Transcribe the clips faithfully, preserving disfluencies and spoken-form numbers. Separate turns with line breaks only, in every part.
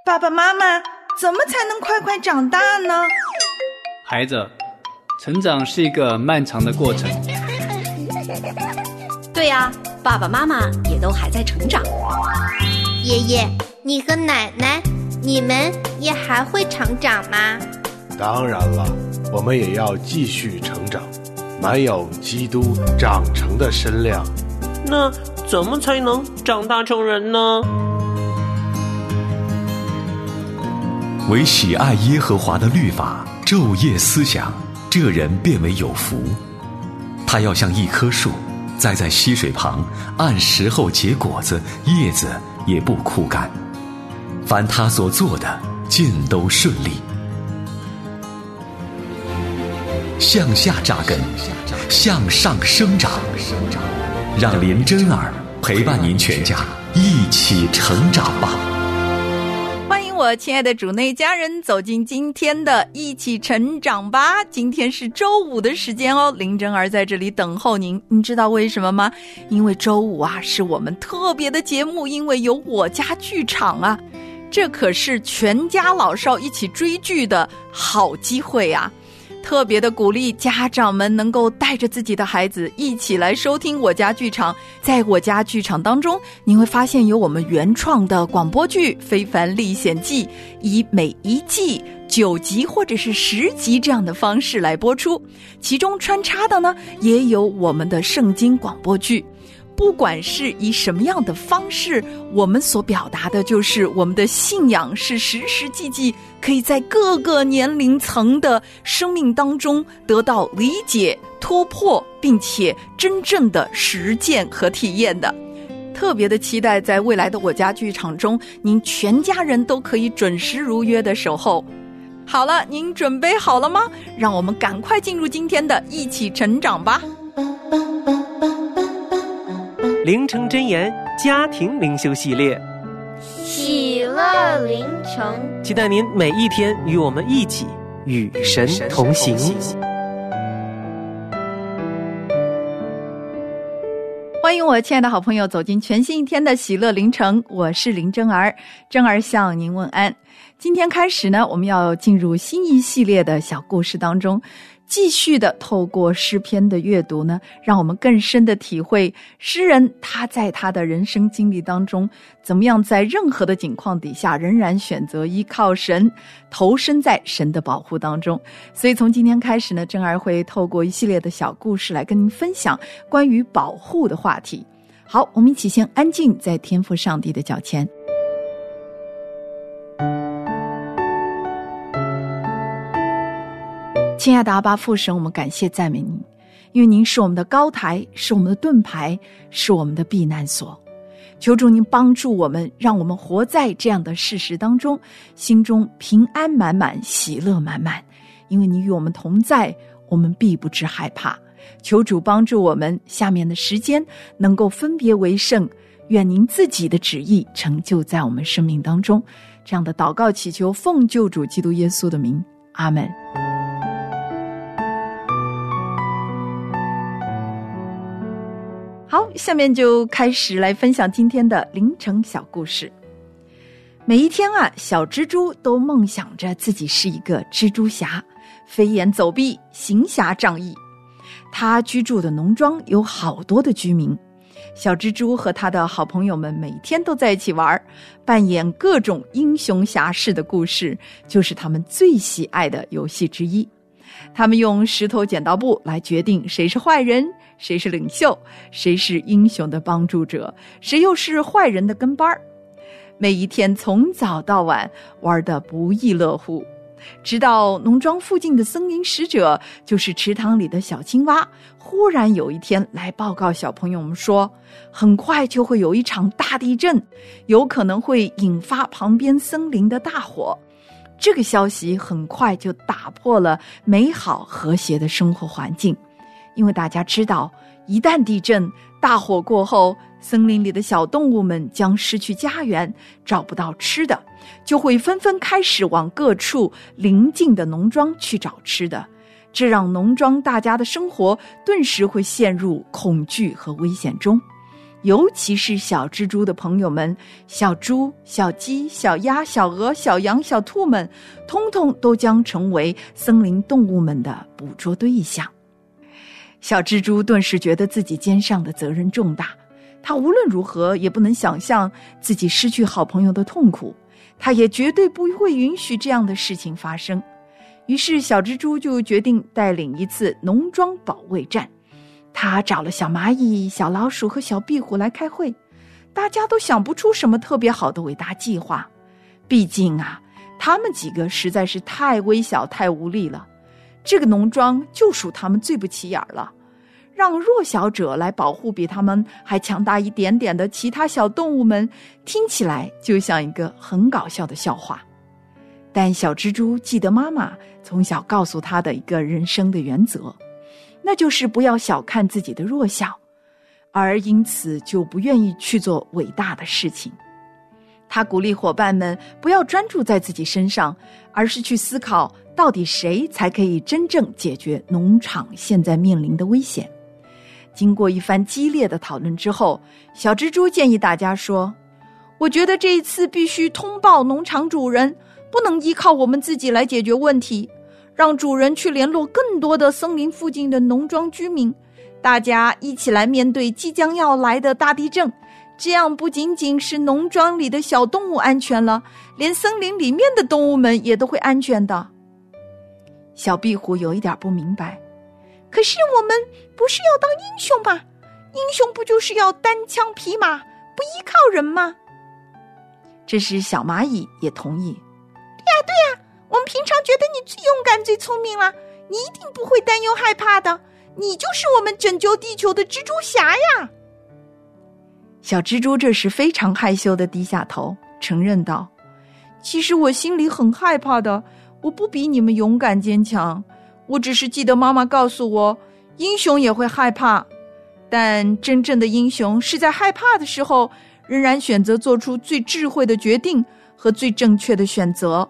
爸爸妈妈，怎么才能快快长大呢？
孩子，成长是一个漫长的过程。
对呀，爸爸妈妈也都还在成长。
爷爷，你和奶奶，你们也还会成长吗？
当然了，我们也要继续成长，满有基督长成的身量。
那怎么才能长大成人呢？
唯喜爱耶和华的律法，昼夜思想，这人便为有福。他要像一棵树，栽在溪水旁，按时候结果子，叶子也不枯干。凡他所做的，尽都顺利。向下扎根，向上生长，让林真儿陪伴您全家一起成长吧。
欢迎我亲爱的主内家人走进今天的一起成长吧。今天是周五的时间哦，林真儿在这里等候您。你知道为什么吗？因为周五啊是我们特别的节目，因为有我家剧场啊，这可是全家老少一起追剧的好机会啊。特别的鼓励家长们能够带着自己的孩子一起来收听我家剧场。在我家剧场当中，你会发现有我们原创的广播剧《非凡历险记》，以每一季九集或者是十集这样的方式来播出，其中穿插的呢也有我们的圣经广播剧。不管是以什么样的方式，我们所表达的就是我们的信仰是实实际际可以在各个年龄层的生命当中得到理解、突破，并且真正的实践和体验的。特别的期待在未来的我家剧场中，您全家人都可以准时如约的守候。好了，您准备好了吗？让我们赶快进入今天的一起成长吧。
灵城真言家庭灵修系列，
喜乐灵城，
期待您每一天与我们一起与神同行。
欢迎我亲爱的好朋友走进全新一天的喜乐灵城，我是林真儿，真儿向您问安。今天开始呢，我们要进入新一系列的小故事当中，继续的透过诗篇的阅读呢，让我们更深的体会诗人他在他的人生经历当中，怎么样在任何的境况底下仍然选择依靠神，投身在神的保护当中。所以从今天开始呢，真儿会透过一系列的小故事来跟您分享关于保护的话题。好，我们一起先安静在天父上帝的脚前。亲爱的阿爸父神，我们感谢赞美您，因为您是我们的高台，是我们的盾牌，是我们的避难所。求主您帮助我们，让我们活在这样的事实当中，心中平安满满，喜乐满满。因为你与我们同在，我们必不致害怕。求主帮助我们下面的时间能够分别为圣，愿您自己的旨意成就在我们生命当中。这样的祷告祈求奉救主基督耶稣的名，阿们。好，下面就开始来分享今天的凌晨小故事。每一天啊，小蜘蛛都梦想着自己是一个蜘蛛侠，飞檐走壁，行侠仗义。他居住的农庄有好多的居民，小蜘蛛和他的好朋友们每天都在一起玩，扮演各种英雄侠士的故事，就是他们最喜爱的游戏之一。他们用石头剪刀布来决定谁是坏人，谁是领袖，谁是英雄的帮助者，谁又是坏人的跟班儿。每一天从早到晚玩得不亦乐乎，直到农庄附近的森林使者，就是池塘里的小青蛙，忽然有一天来报告小朋友们说，很快就会有一场大地震，有可能会引发旁边森林的大火。这个消息很快就打破了美好和谐的生活环境，因为大家知道，一旦地震大火过后，森林里的小动物们将失去家园，找不到吃的，就会纷纷开始往各处邻近的农庄去找吃的，这让农庄大家的生活顿时会陷入恐惧和危险中。 尤其是小蜘蛛的朋友们，小猪、小鸡、小鸭、小鹅、小羊、小兔们，通通都将成为森林动物们的捕捉对象。小蜘蛛顿时觉得自己肩上的责任重大，他无论如何也不能想象自己失去好朋友的痛苦，他也绝对不会允许这样的事情发生。于是小蜘蛛就决定带领一次农庄保卫战。他找了小蚂蚁、小老鼠和小壁虎来开会，大家都想不出什么特别好的伟大计划。毕竟啊，他们几个实在是太微小、太无力了。这个农庄就属他们最不起眼了。让弱小者来保护比他们还强大一点点的其他小动物们，听起来就像一个很搞笑的笑话。但小蜘蛛记得妈妈从小告诉他的一个人生的原则，那就是不要小看自己的弱小，而因此就不愿意去做伟大的事情。他鼓励伙伴们不要专注在自己身上，而是去思考到底谁才可以真正解决农场现在面临的危险。经过一番激烈的讨论之后，小蜘蛛建议大家说，我觉得这一次必须通报农场主人，不能依靠我们自己来解决问题，让主人去联络更多的森林附近的农庄居民，大家一起来面对即将要来的大地震。这样不仅仅是农庄里的小动物安全了，连森林里面的动物们也都会安全的。小壁虎有一点不明白，可是我们不是要当英雄吗？英雄不就是要单枪匹马，不依靠人吗？这时小蚂蚁也同意，对呀对呀，我们平常觉得你最勇敢最聪明了，你一定不会担忧害怕的，你就是我们拯救地球的蜘蛛侠呀。小蜘蛛这时非常害羞地低下头，承认道，其实我心里很害怕的，我不比你们勇敢坚强，我只是记得妈妈告诉我，英雄也会害怕，但真正的英雄是在害怕的时候，仍然选择做出最智慧的决定和最正确的选择。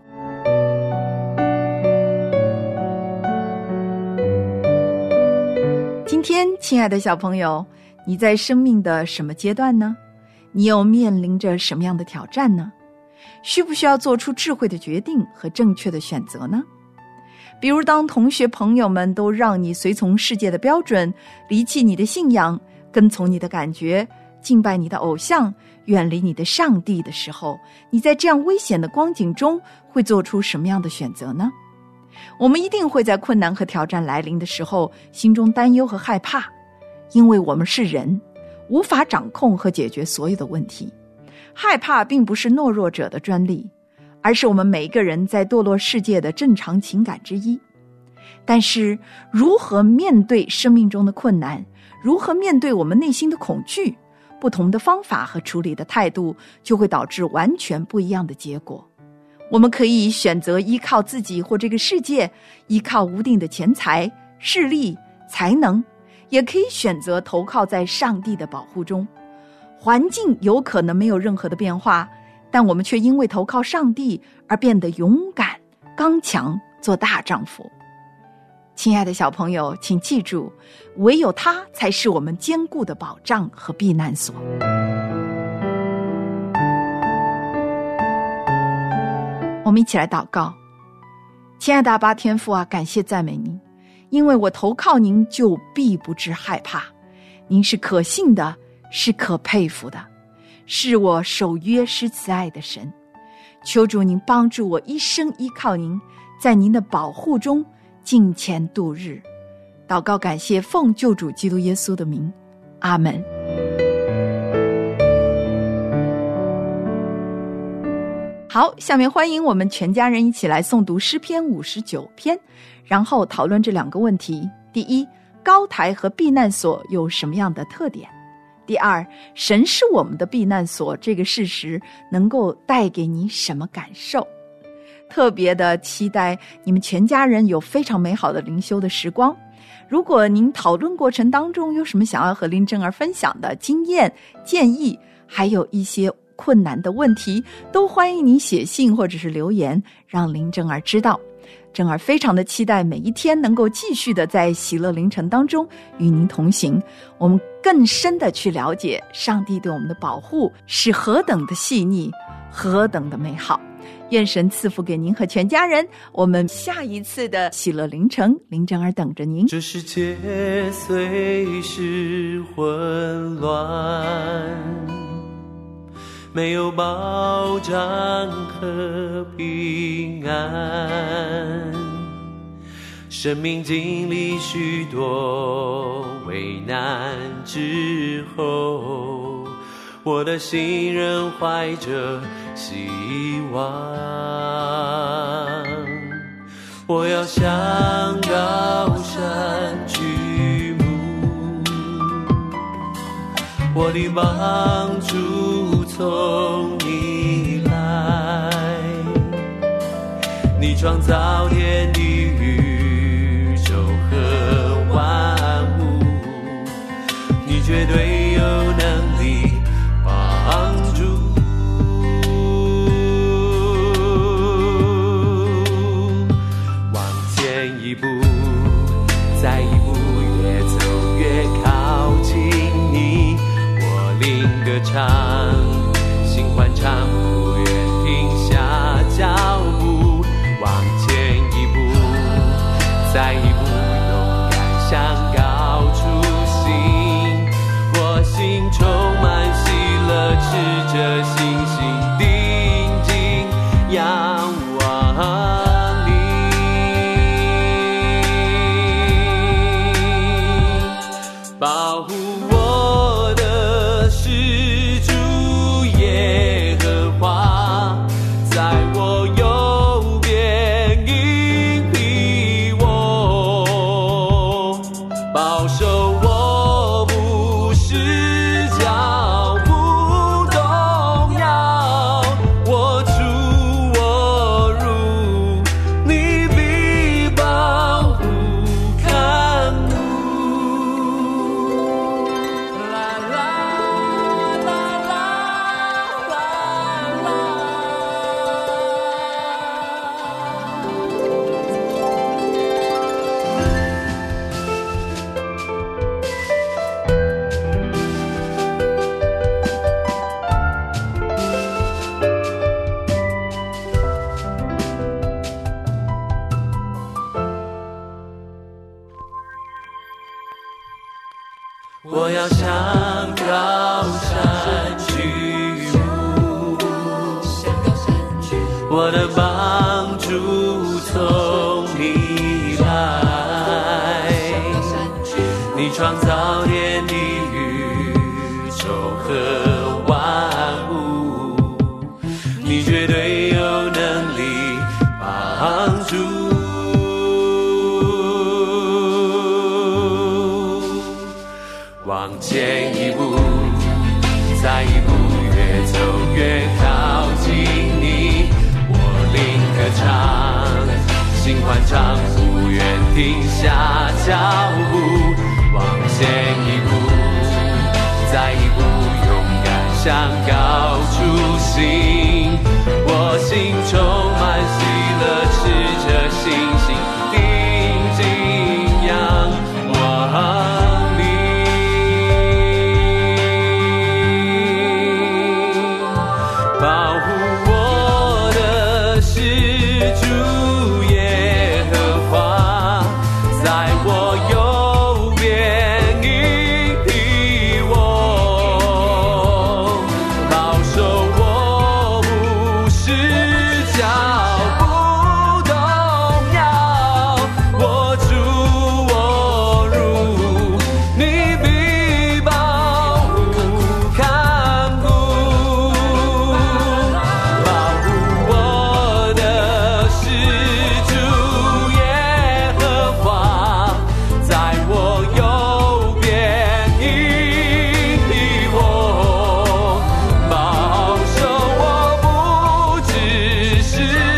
今天，亲爱的小朋友，你在生命的什么阶段呢？你又面临着什么样的挑战呢？需不需要做出智慧的决定和正确的选择呢？比如当同学朋友们都让你随从世界的标准，离弃你的信仰，跟从你的感觉，敬拜你的偶像，远离你的上帝的时候，你在这样危险的光景中会做出什么样的选择呢？我们一定会在困难和挑战来临的时候心中担忧和害怕，因为我们是人，无法掌控和解决所有的问题。害怕并不是懦弱者的专利，而是我们每一个人在堕落世界的正常情感之一。但是如何面对生命中的困难，如何面对我们内心的恐惧，不同的方法和处理的态度就会导致完全不一样的结果。我们可以选择依靠自己或这个世界，依靠无定的钱财、势力、才能，也可以选择投靠在上帝的保护中。环境有可能没有任何的变化，但我们却因为投靠上帝而变得勇敢、刚强，做大丈夫。亲爱的小朋友，请记住，唯有他才是我们坚固的保障和避难所。我们一起来祷告。亲爱的阿爸天父啊，感谢赞美您，因为我投靠您就必不致害怕。您是可信的，是可佩服的，是我守约施慈爱的神。求主您帮助我一生依靠您，在您的保护中敬虔度日。祷告感谢奉救主基督耶稣的名，阿们。好，下面欢迎我们全家人一起来诵读诗篇五十九篇，然后讨论这两个问题。第一，高台和避难所有什么样的特点？第二，神是我们的避难所，这个事实能够带给你什么感受？特别的期待你们全家人有非常美好的灵修的时光。如果您讨论过程当中有什么想要和林正儿分享的经验、建议，还有一些困难的问题，都欢迎您写信或者是留言，让林正儿知道。 珍儿非常的期待每一天能够继续的在喜乐凌晨当中与您同行，我们更深的去了解上帝对我们的保护是何等的细腻，何等的美好。愿神赐福给您和全家人，我们下一次的喜乐凌晨，林珍儿等着您。
这世界虽是混乱，没有保障和平安，生命经历许多危难之后，我的心仍怀着希望。我要向高山举目，我的帮助从你来，你创造天地宇宙和万物，你绝对有能力帮助。往前一步，再一步，越走越靠近你，我灵歌唱，心欢唱，不愿停下脚步。往前一步，再一步，勇敢向高处行，我心充满喜乐，持着信心定睛仰望你。保护我的是主耶和华，在我右边引领我，保守我不失脚不动摇，我出我入，你必保护看顾。啦啦啦啦啦啦。我要向高山举目，我的帮助从你来，你创造天地宇宙和万物，你绝对有能力帮助。往前一步，再一步，越走越靠近你，我灵歌唱，心欢唱，不愿停下脚步。往前一步，再一步，勇敢向高处行，我心充满喜乐，持着信心定睛仰望。保护我的是主耶和华，在我右边引领我，保守我不失脚不动摇，我出我入，你必保护看顾。是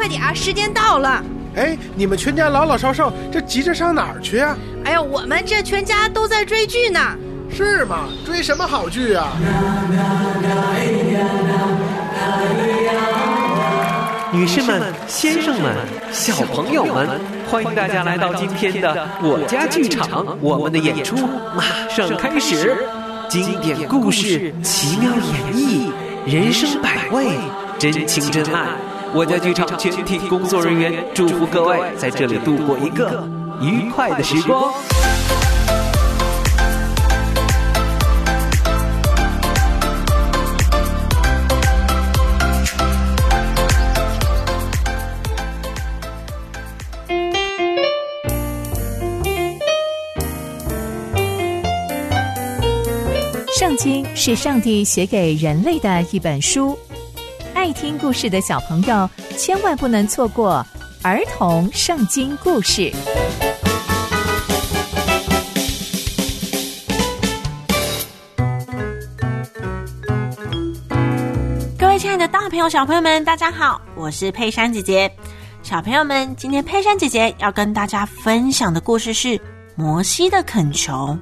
点儿，时间到了。
哎，你们全家老老少少，这急着上哪儿去啊？
哎呀，我们这全家都在追剧呢。
是吗？追什么好剧啊？
女士们、先生们、小朋友们，欢迎大家来到今天的我家剧场，我们的演出马上开始。经典故事，奇妙演绎，人生百味，真情真爱。我家剧场全体工作人员祝福各位在这里度过一个愉快的时光。
圣经是上帝写给人类的一本书，爱听故事的小朋友千万不能错过儿童圣经故事。
各位亲爱的大朋友小朋友们，大家好，我是佩珊姐姐。小朋友们，今天佩珊姐姐要跟大家分享的故事是摩西的恳求。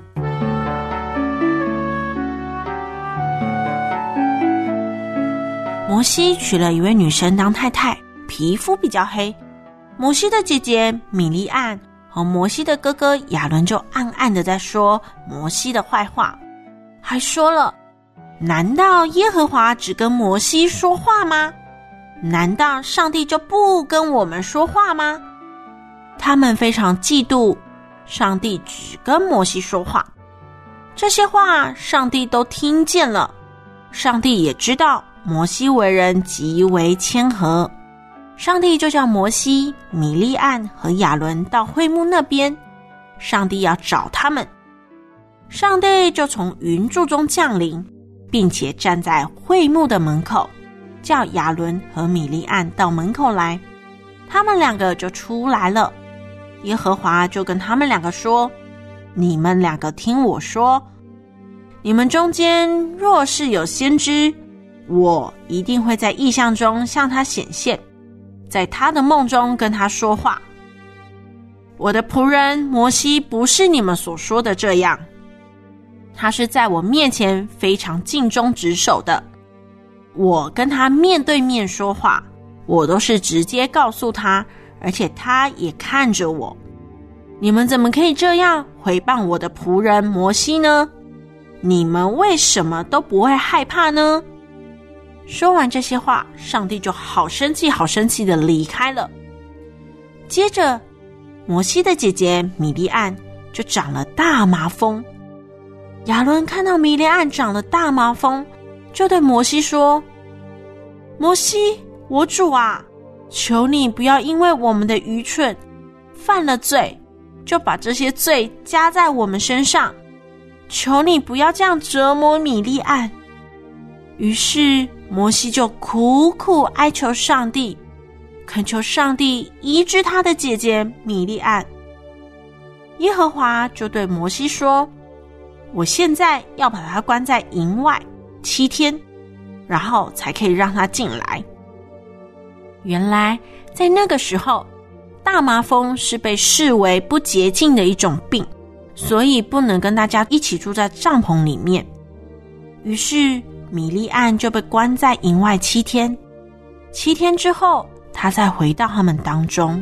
摩西娶了一位女生当太太，皮肤比较黑。摩西的姐姐米利暗和摩西的哥哥亚伦就暗暗的在说摩西的坏话，还说了：难道耶和华只跟摩西说话吗？难道上帝就不跟我们说话吗？他们非常嫉妒上帝只跟摩西说话。这些话上帝都听见了，上帝也知道摩西为人极为谦和，上帝就叫摩西、米利暗和亚伦到会幕那边，上帝要找他们。上帝就从云柱中降临，并且站在会幕的门口，叫亚伦和米利暗到门口来。他们两个就出来了，耶和华就跟他们两个说：你们两个听我说，你们中间若是有先知，我一定会在异象中向他显现，在他的梦中跟他说话。我的仆人摩西不是你们所说的这样，他是在我面前非常尽忠职守的。我跟他面对面说话，我都是直接告诉他，而且他也看着我。你们怎么可以这样毁谤我的仆人摩西呢？你们为什么都不会害怕呢？说完这些话，上帝就好生气好生气的离开了。接着摩西的姐姐米利暗就长了大麻风。亚伦看到米利暗长了大麻风，就对摩西说：摩西，我主啊，求你不要因为我们的愚蠢犯了罪，就把这些罪加在我们身上，求你不要这样折磨米利暗。于是摩西就苦苦哀求上帝，恳求上帝医治他的姐姐米利暗。耶和华就对摩西说：我现在要把他关在营外七天，然后才可以让他进来。原来在那个时候，大麻风是被视为不洁净的一种病，所以不能跟大家一起住在帐篷里面。于是米利暗就被关在营外七天，七天之后他再回到他们当中。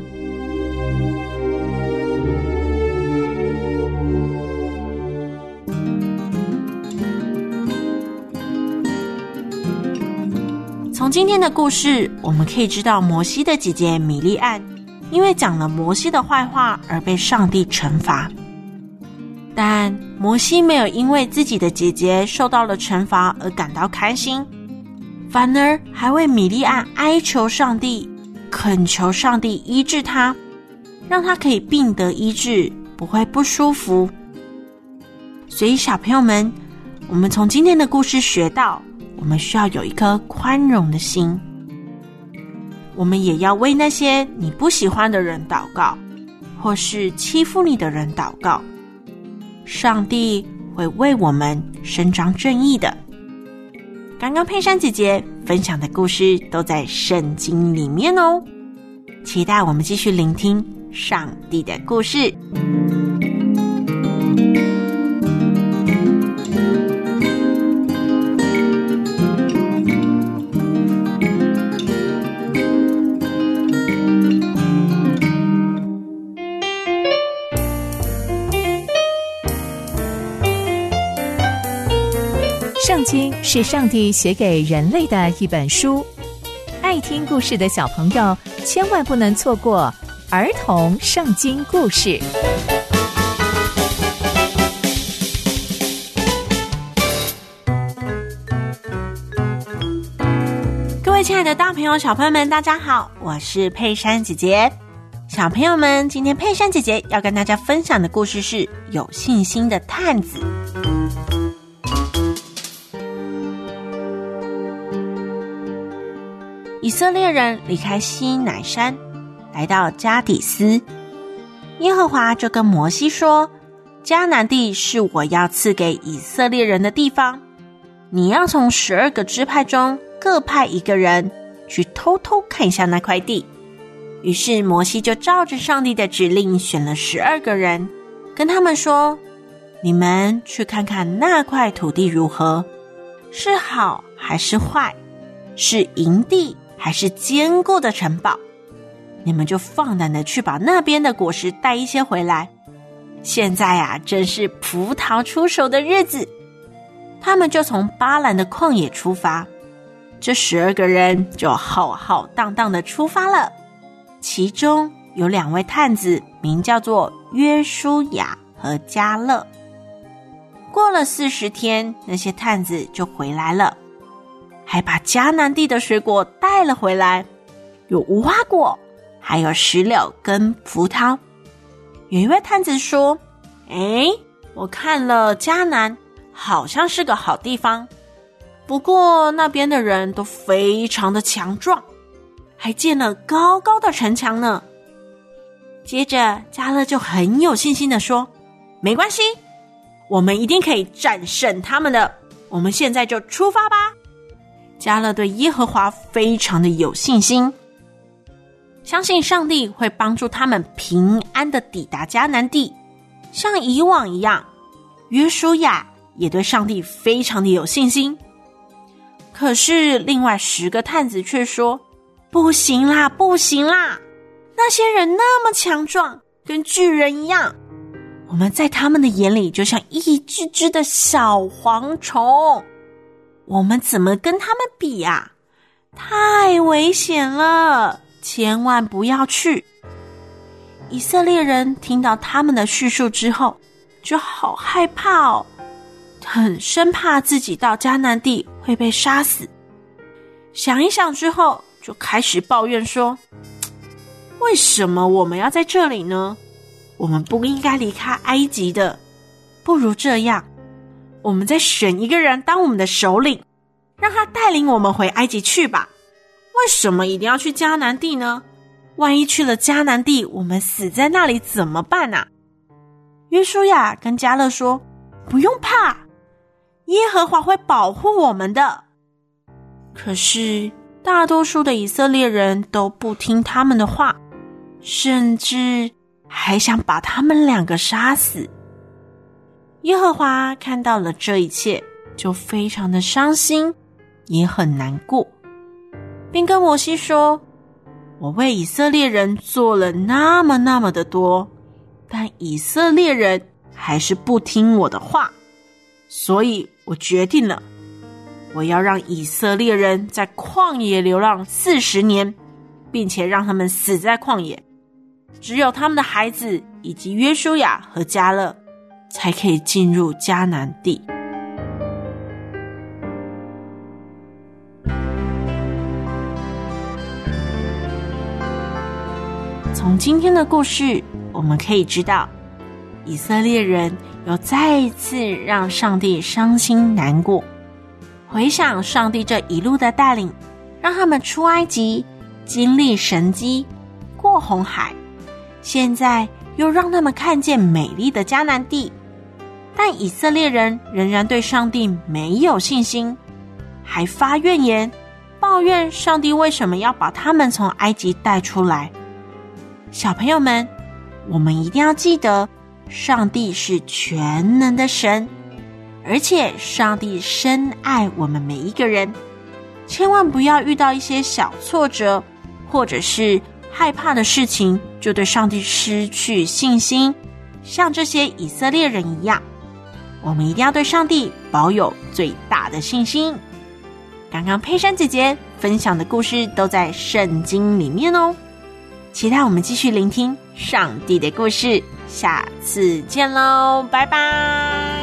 从今天的故事，我们可以知道摩西的姐姐米利暗因为讲了摩西的坏话而被上帝惩罚，但摩西没有因为自己的姐姐受到了惩罚而感到开心，反而还为米利暗哀求上帝，恳求上帝医治他，让他可以病得医治，不会不舒服。所以小朋友们，我们从今天的故事学到，我们需要有一颗宽容的心。我们也要为那些你不喜欢的人祷告，或是欺负你的人祷告，上帝会为我们伸张正义的。刚刚佩珊姐姐分享的故事都在圣经里面哦。 期待我们继续聆听上帝的故事。
圣经是上帝写给人类的一本书，爱听故事的小朋友千万不能错过儿童圣经故事。
各位亲爱的大朋友小朋友们，大家好，我是佩珊姐姐。小朋友们，今天佩珊姐姐要跟大家分享的故事是有信心的探子。以色列人离开西乃山，来到加底斯，耶和华就跟摩西说，迦南地是我要赐给以色列人的地方，你要从十二个支派中各派一个人去偷偷看一下那块地。于是摩西就照着上帝的指令选了十二个人，跟他们说，你们去看看那块土地如何，是好还是坏，是营地还是坚固的城堡，你们就放胆的去把那边的果实带一些回来。现在啊，正是葡萄出手的日子。他们就从巴兰的旷野出发，这十二个人就浩浩荡荡的出发了。其中有两位探子，名叫做约书亚和迦勒。过了四十天，那些探子就回来了，还把迦南地的水果带了回来，有无花果，还有石榴跟葡萄。有一位探子说，诶，我看了迦南，好像是个好地方，不过那边的人都非常的强壮，还建了高高的城墙呢。接着迦勒就很有信心的说，没关系，我们一定可以战胜他们的，我们现在就出发吧。迦勒对耶和华非常的有信心，相信上帝会帮助他们平安的抵达迦南地。像以往一样，约书亚也对上帝非常的有信心。可是另外十个探子却说，不行啦，不行啦，那些人那么强壮，跟巨人一样，我们在他们的眼里就像一只只的小蝗虫，我们怎么跟他们比啊？太危险了，千万不要去。以色列人听到他们的叙述之后，就好害怕哦，很生怕自己到迦南地会被杀死。想一想之后，就开始抱怨说，为什么我们要在这里呢？我们不应该离开埃及的，不如这样，我们再选一个人当我们的首领，让他带领我们回埃及去吧。为什么一定要去迦南地呢？万一去了迦南地，我们死在那里怎么办啊？约书亚跟迦勒说，不用怕，耶和华会保护我们的。可是大多数的以色列人都不听他们的话，甚至还想把他们两个杀死。耶和华看到了这一切，就非常的伤心，也很难过，并跟摩西说，我为以色列人做了那么那么的多，但以色列人还是不听我的话，所以我决定了，我要让以色列人在旷野流浪四十年，并且让他们死在旷野，只有他们的孩子以及约书亚和迦勒才可以进入迦南地。从今天的故事，我们可以知道，以色列人又再一次让上帝伤心难过。回想上帝这一路的带领，让他们出埃及，经历神迹，过红海，现在又让他们看见美丽的迦南地。但以色列人仍然对上帝没有信心，还发怨言，抱怨上帝为什么要把他们从埃及带出来， 小朋友们，我们一定要记得，上帝是全能的神，而且上帝深爱我们每一个人，千万不要遇到一些小挫折，或者是害怕的事情，就对上帝失去信心，像这些以色列人一样。我们一定要对上帝保有最大的信心。刚刚佩珊姐姐分享的故事都在圣经里面哦，期待我们继续聆听上帝的故事，下次见喽，拜拜。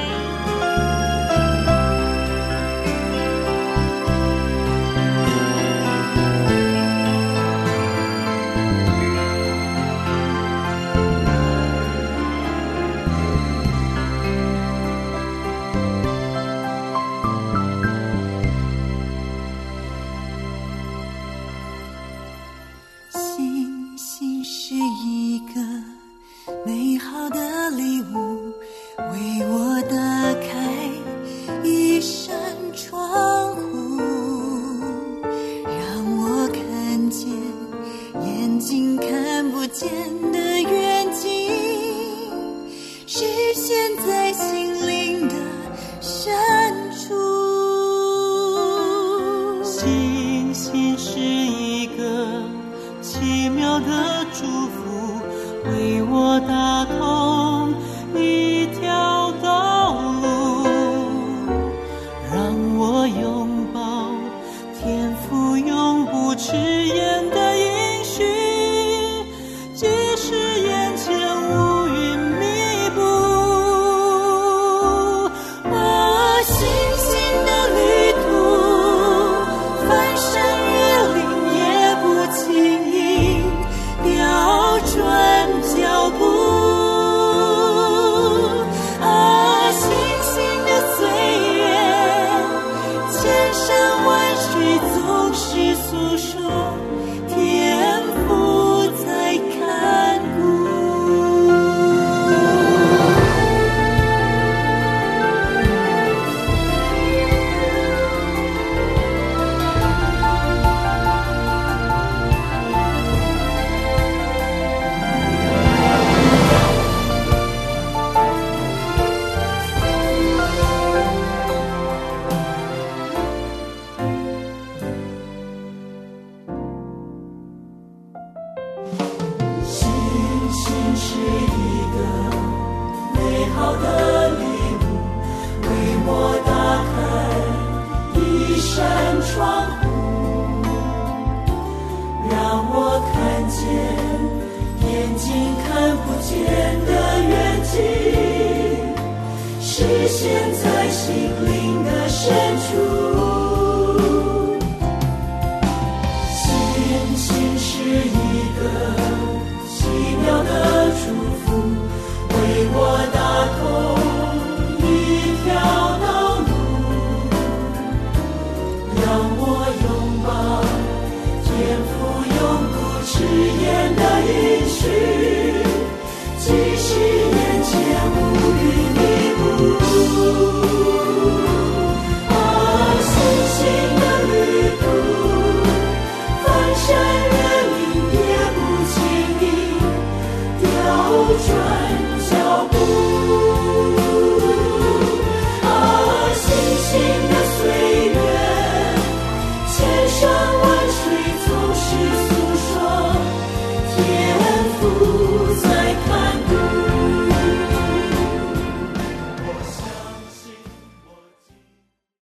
千山万水总是